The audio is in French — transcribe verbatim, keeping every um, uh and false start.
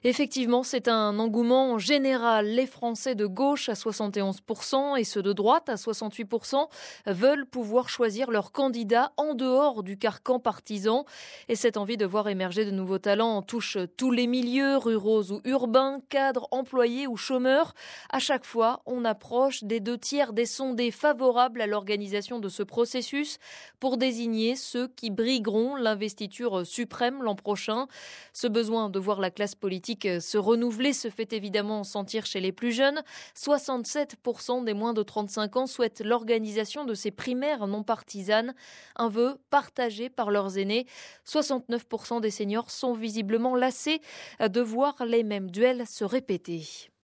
Effectivement, c'est un engouement général. Les Français de gauche à soixante et onze pour cent et ceux de droite à soixante-huit pour cent veulent pouvoir choisir leur candidat en dehors du carcan partisan. Et cette envie de voir émerger de nouveaux talents touche tous les milieux, ruraux ou urbains, cadres, employés ou chômeurs. À chaque fois, on approche des deux tiers des sondés favorables à l'organisation de ce processus pour désigner ceux qui brigueront l'investiture suprême l'an prochain. Ce besoin de voir la classe politique se renouveler se fait évidemment sentir chez les plus jeunes. soixante-sept pour cent des moins de trente-cinq ans souhaitent l'organisation de ces primaires non partisanes, un vœu partagé par leurs aînés. soixante-neuf pour cent des seniors sont visiblement lassés de voir les mêmes duels se répéter.